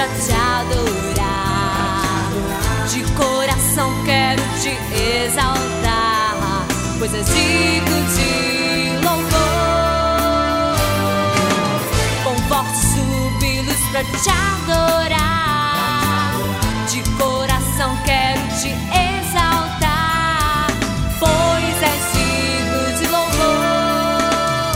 te adorar. De coração quero te exaltar, pois és digno de louvor. Com fortes júbilos pra te adorar. De coração quero te exaltar, pois és digno de louvor.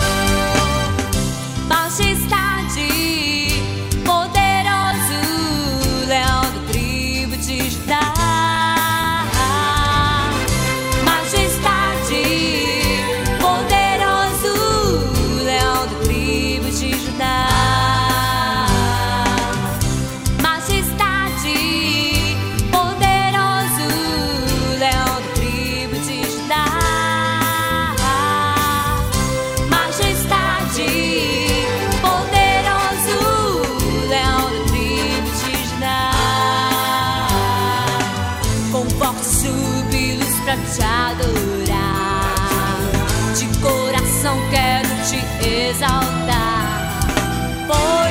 Majestade, poderoso leão da tribo de Judá. Majestade, poderoso leão da tribo de Judá. Majestade, poderoso leão da tribo de Judá. Majestade, poderoso leão da tribo de Judá. Com fortes júbilos pra te adorar. De coração quero te exaltar,